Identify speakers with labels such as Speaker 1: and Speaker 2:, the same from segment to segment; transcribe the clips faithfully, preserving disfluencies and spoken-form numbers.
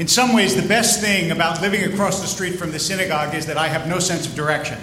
Speaker 1: In some ways, the best thing about living across the street from the synagogue is that I have no sense of direction.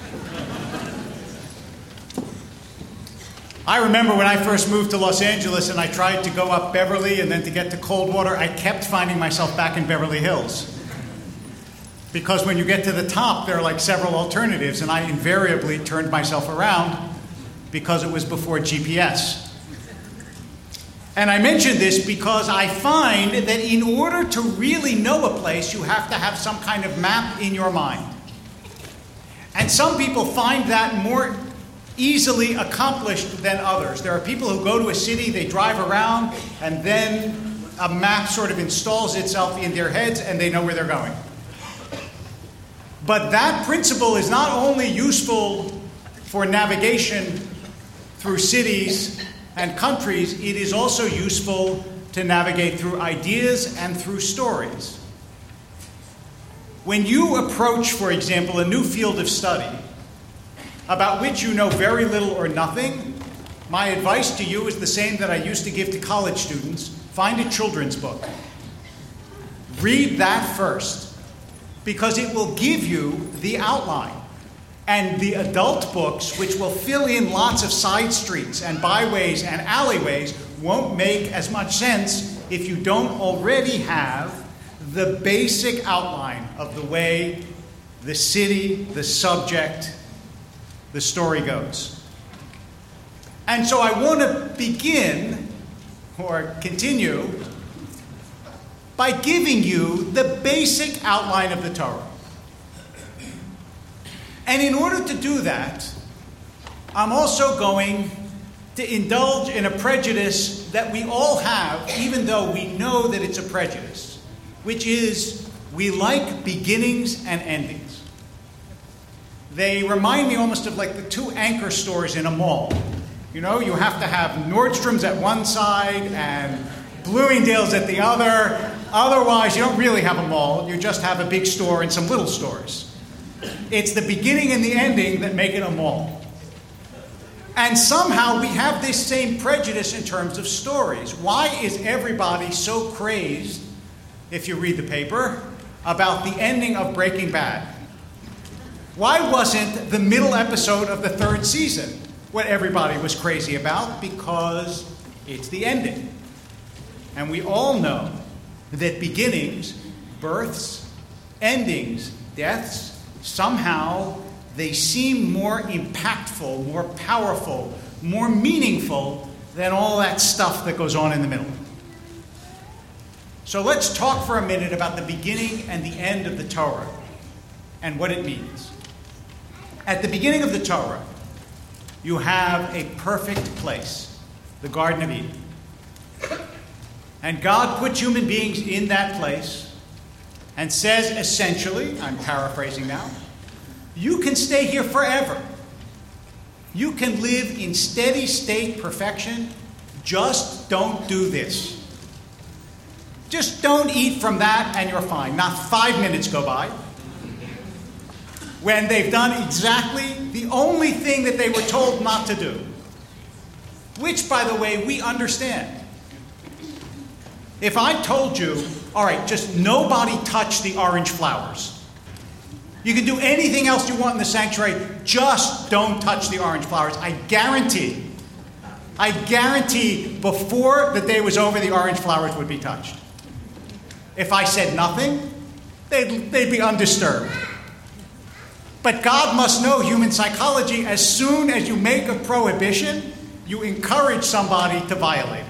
Speaker 1: I remember when I first moved to Los Angeles and I tried to go up Beverly and then to get to Coldwater, I kept finding myself back in Beverly Hills. Because when you get to the top, there are like several alternatives, and I invariably turned myself around because it was before G P S. And I mention this because I find that in order to really know a place, you have to have some kind of map in your mind. And some people find that more easily accomplished than others. There are people who go to a city, they drive around, and then a map sort of installs itself in their heads and they know where they're going. But that principle is not only useful for navigation through cities and countries, it is also useful to navigate through ideas and through stories. When you approach, for example, a new field of study about which you know very little or nothing, my advice to you is the same that I used to give to college students. Find a children's book. Read that first, because it will give you the outline. And the adult books, which will fill in lots of side streets and byways and alleyways, won't make as much sense if you don't already have the basic outline of the way the city, the subject, the story goes. And so I want to begin, or continue, by giving you the basic outline of the Torah. And in order to do that, I'm also going to indulge in a prejudice that we all have, even though we know that it's a prejudice, which is we like beginnings and endings. They remind me almost of like the two anchor stores in a mall. You know, you have to have Nordstrom's at one side and Bloomingdale's at the other. Otherwise, you don't really have a mall. You just have a big store and some little stores. It's the beginning and the ending that make it a mall. And somehow we have this same prejudice in terms of stories. Why is everybody so crazed, if you read the paper, about the ending of Breaking Bad? Why wasn't the middle episode of the third season what everybody was crazy about? Because it's the ending. And we all know that beginnings, births, endings, deaths, somehow they seem more impactful, more powerful, more meaningful than all that stuff that goes on in the middle. So let's talk for a minute about the beginning and the end of the Torah and what it means. At the beginning of the Torah, you have a perfect place, the Garden of Eden. And God put human beings in that place and says essentially, I'm paraphrasing now, you can stay here forever. You can live in steady state perfection. Just don't do this. Just don't eat from that and you're fine. Not five minutes go by when they've done exactly the only thing that they were told not to do. Which, by the way, we understand. If I told you, all right, just nobody touch the orange flowers. You can do anything else you want in the sanctuary, just don't touch the orange flowers. I guarantee, I guarantee before the day was over, the orange flowers would be touched. If I said nothing, they'd, they'd be undisturbed. But God must know human psychology. As soon as you make a prohibition, you encourage somebody to violate it.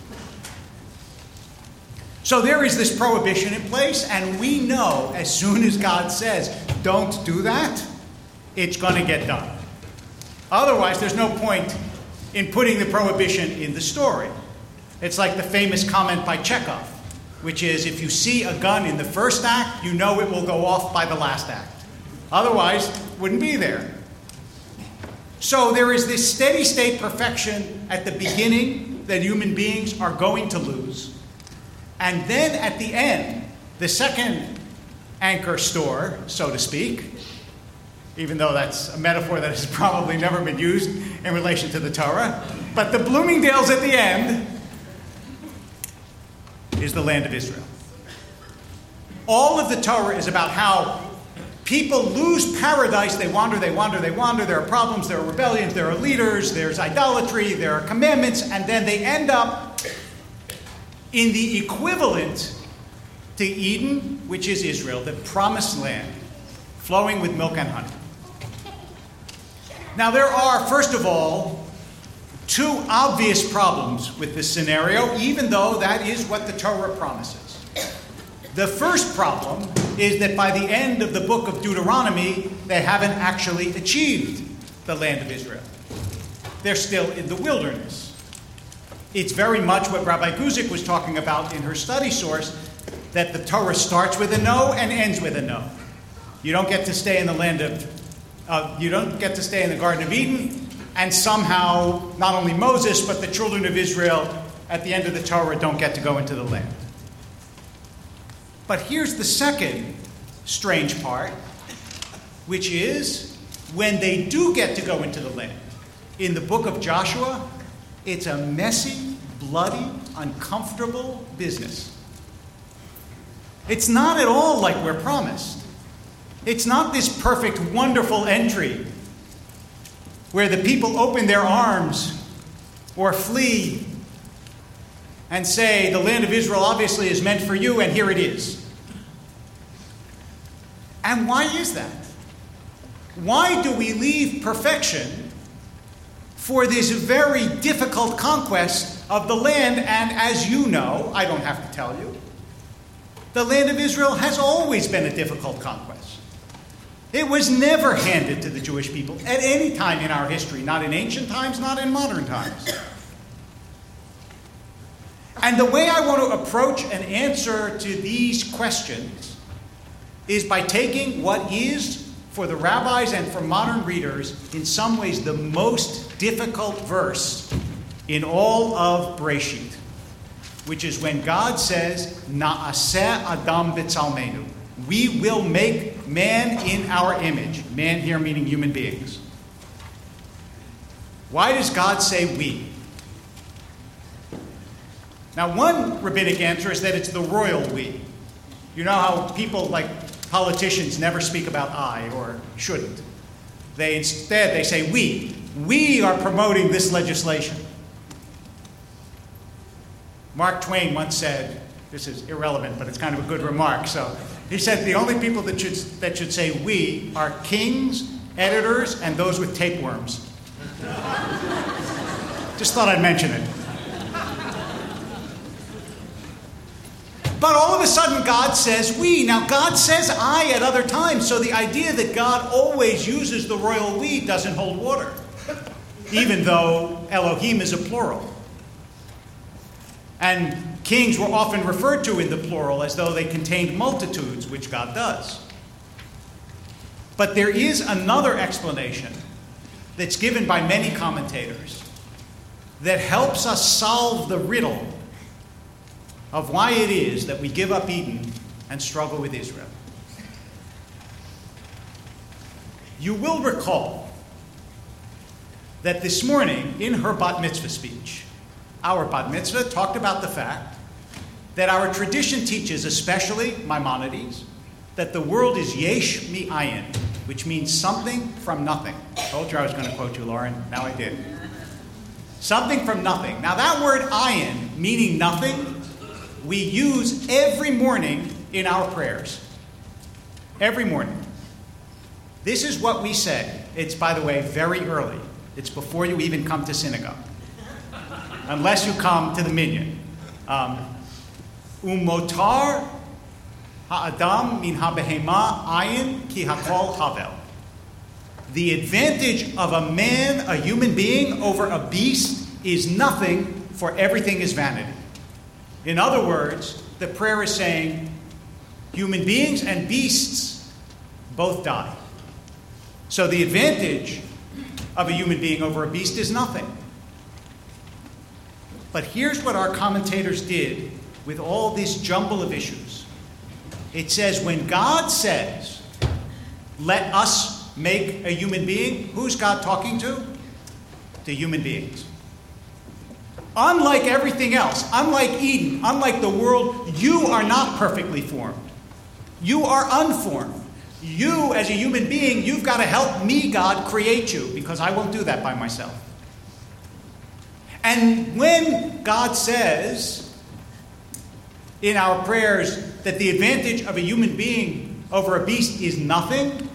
Speaker 1: So there is this prohibition in place, and we know as soon as God says, don't do that, it's going to get done. Otherwise, there's no point in putting the prohibition in the story. It's like the famous comment by Chekhov, which is, if you see a gun in the first act, you know it will go off by the last act. Otherwise, it wouldn't be there. So there is this steady state perfection at the beginning that human beings are going to lose. And then at the end, the second anchor store, so to speak, even though that's a metaphor that has probably never been used in relation to the Torah, but the Bloomingdale's at the end is the land of Israel. All of the Torah is about how people lose paradise. They wander, they wander, they wander. There are problems, there are rebellions, there are leaders, there's idolatry, there are commandments, and then they end up in the equivalent to Eden, which is Israel, the promised land, flowing with milk and honey. Now, there are, first of all, two obvious problems with this scenario, even though that is what the Torah promises. The first problem is that by the end of the book of Deuteronomy, they haven't actually achieved the land of Israel. They're still in the wilderness. It's very much what Rabbi Guzik was talking about in her study source, that the Torah starts with a no and ends with a no. You don't get to stay in the land of, uh, you don't get to stay in the Garden of Eden, and somehow not only Moses, but the children of Israel at the end of the Torah don't get to go into the land. But here's the second strange part, which is when they do get to go into the land. In the book of Joshua, it's a messy, bloody, uncomfortable business. It's not at all like we're promised. It's not this perfect, wonderful entry where the people open their arms or flee and say, the land of Israel obviously is meant for you, and here it is. And why is that? Why do we leave perfection for this very difficult conquest of the land? And as you know, I don't have to tell you, the land of Israel has always been a difficult conquest. It was never handed to the Jewish people at any time in our history, not in ancient times, not in modern times. And the way I want to approach and answer to these questions is by taking what is, for the rabbis and for modern readers, in some ways the most difficult verse in all of Bereshit, which is when God says, Na'aseh Adam b'tzalmenu. We will make man in our image. Man here meaning human beings. Why does God say we? Now, one rabbinic answer is that it's the royal we. You know how people, like politicians, never speak about I, or shouldn't. They instead, they say we. We are promoting this legislation. Mark Twain once said, this is irrelevant, but it's kind of a good remark. So he said the only people that should, that should say we are kings, editors, and those with tapeworms. Just thought I'd mention it. But all of a sudden, God says we. Now, God says I at other times, so the idea that God always uses the royal we doesn't hold water, even though Elohim is a plural. And kings were often referred to in the plural as though they contained multitudes, which God does. But there is another explanation that's given by many commentators that helps us solve the riddle of why it is that we give up Eden and struggle with Israel. You will recall that this morning in her bat mitzvah speech, our bat mitzvah talked about the fact that our tradition teaches, especially Maimonides, that the world is yesh mi'ayin, which means something from nothing. I told you I was going to quote you, Lauren. Now I did. Something from nothing. Now that word ayin, meaning nothing, we use every morning in our prayers. Every morning. This is what we say. It's, by the way, very early. It's before you even come to synagogue. Unless you come to the minyan. Um, Umotar ha'adam min ha'behema ayin ki hakol havel. The advantage of a man, a human being, over a beast is nothing, for everything is vanity. In other words, the prayer is saying human beings and beasts both die. So the advantage of a human being over a beast is nothing. But here's what our commentators did with all this jumble of issues. It says, when God says, let us make a human being, who's God talking to? To human beings. Unlike everything else, unlike Eden, unlike the world, you are not perfectly formed. You are unformed. You, as a human being, you've got to help me, God, create you, because I won't do that by myself. And when God says in our prayers that the advantage of a human being over a beast is nothing,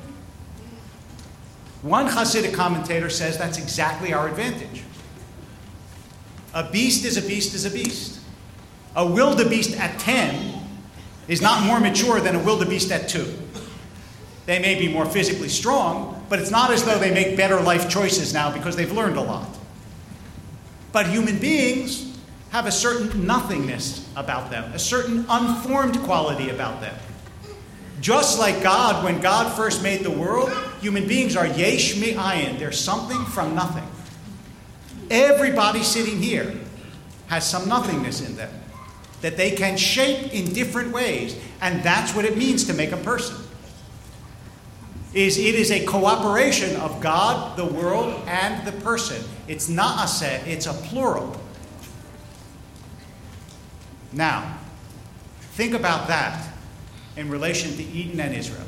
Speaker 1: one Hasidic commentator says that's exactly our advantage. A beast is a beast is a beast. A wildebeest at ten is not more mature than a wildebeest at two. They may be more physically strong, but it's not as though they make better life choices now because they've learned a lot. But human beings have a certain nothingness about them, a certain unformed quality about them. Just like God, when God first made the world, human beings are yesh me'ayin. They're something from nothing. Everybody sitting here has some nothingness in them that they can shape in different ways. And that's what it means to make a person. Is it is a cooperation of God, the world, and the person. It's not a set, it's a plural. Now, think about that in relation to Eden and Israel.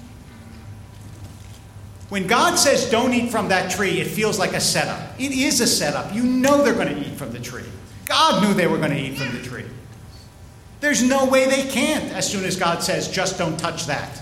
Speaker 1: When God says don't eat from that tree, it feels like a setup. It is a setup. You know they're going to eat from the tree. God knew they were going to eat from the tree. There's no way they can't as soon as God says just don't touch that.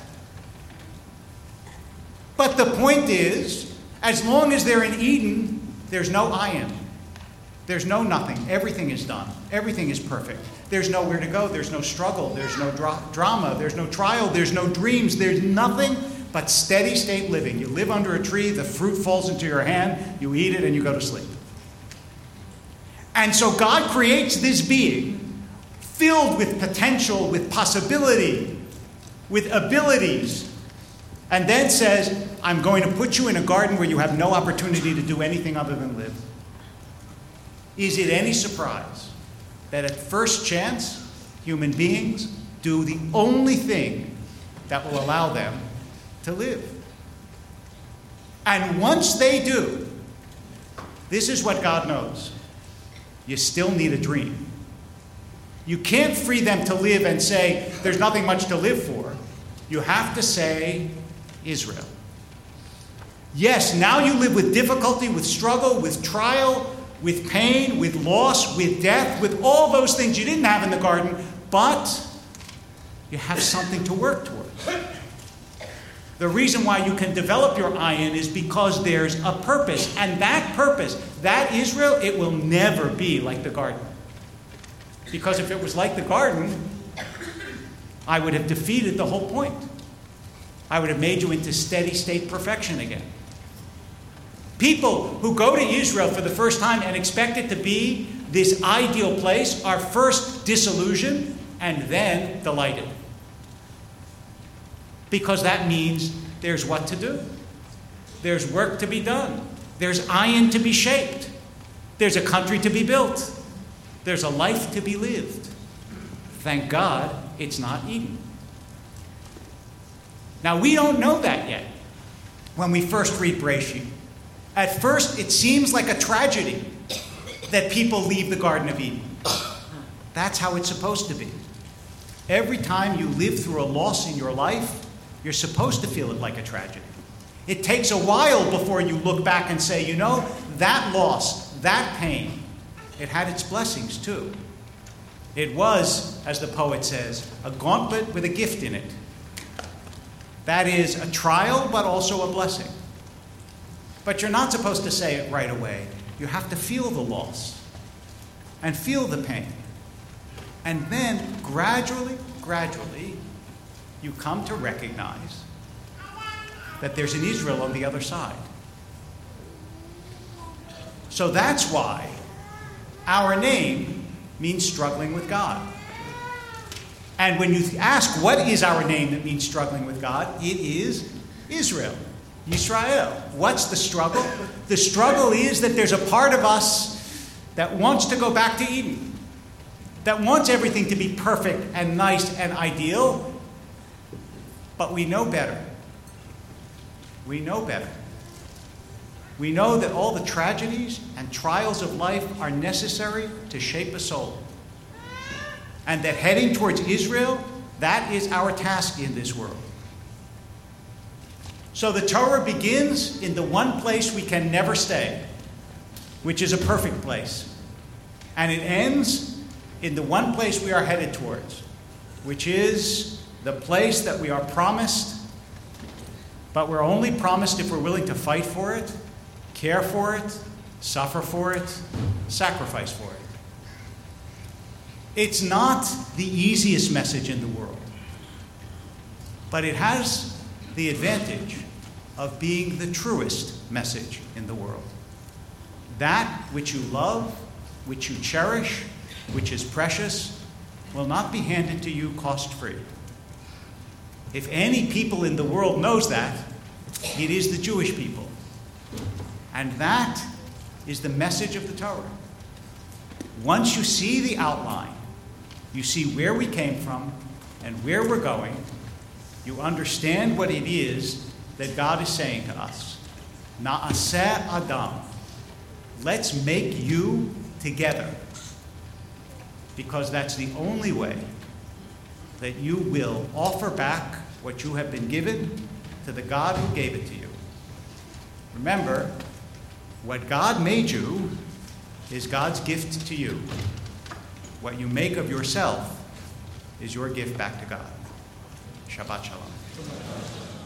Speaker 1: But the point is, as long as they're in Eden, there's no ayin. There's no nothing. Everything is done. Everything is perfect. There's nowhere to go. There's no struggle. There's no dra- drama. There's no trial. There's no dreams. There's nothing but steady state living. You live under a tree, the fruit falls into your hand, you eat it, and you go to sleep. And so God creates this being filled with potential, with possibility, with abilities, and then says, I'm going to put you in a garden where you have no opportunity to do anything other than live. Is it any surprise that at first chance, human beings do the only thing that will allow them to live? And once they do, this is what God knows. You still need a dream. You can't free them to live and say, there's nothing much to live for. You have to say, Israel. Yes, now you live with difficulty, with struggle, with trial, with pain, with loss, with death, with all those things you didn't have in the garden, but you have something to work towards. The reason why you can develop your ayin is because there's a purpose. And that purpose, that Israel, it will never be like the garden. Because if it was like the garden, I would have defeated the whole point. I would have made you into steady state perfection again. People who go to Israel for the first time and expect it to be this ideal place are first disillusioned and then delighted. Because that means there's what to do. There's work to be done. There's ayin to be shaped. There's a country to be built. There's a life to be lived. Thank God it's not Eden. Now, we don't know that yet when we first read Bereshit. At first, it seems like a tragedy that people leave the Garden of Eden. That's how it's supposed to be. Every time you live through a loss in your life, you're supposed to feel it like a tragedy. It takes a while before you look back and say, you know, that loss, that pain, it had its blessings too. It was, as the poet says, a gauntlet with a gift in it. That is a trial, but also a blessing. But you're not supposed to say it right away. You have to feel the loss and feel the pain. And then gradually, gradually, you come to recognize that there's an Israel on the other side. So that's why our name means struggling with God. And when you ask what is our name that means struggling with God, it is Israel. Yisrael. What's the struggle? The struggle is that there's a part of us that wants to go back to Eden, that wants everything to be perfect and nice and ideal, but we know better. We know better. We know that all the tragedies and trials of life are necessary to shape a soul. And that heading towards Israel, That is our task in this world. So the Torah begins in the one place we can never stay, which is a perfect place. And it ends in the one place we are headed towards, which is the place that we are promised, but we're only promised if we're willing to fight for it, care for it, suffer for it, sacrifice for it. It's not the easiest message in the world, but it has the advantage of being the truest message in the world. That which you love, which you cherish, which is precious, will not be handed to you cost-free. If any people in the world knows that, it is the Jewish people. And that is the message of the Torah. Once you see the outline, you see where we came from and where we're going, you understand what it is that God is saying to us. Na'aseh Adam. Let's make you together. Because that's the only way that you will offer back what you have been given to the God who gave it to you. Remember, what God made you is God's gift to you. What you make of yourself is your gift back to God. Shabbat Shalom.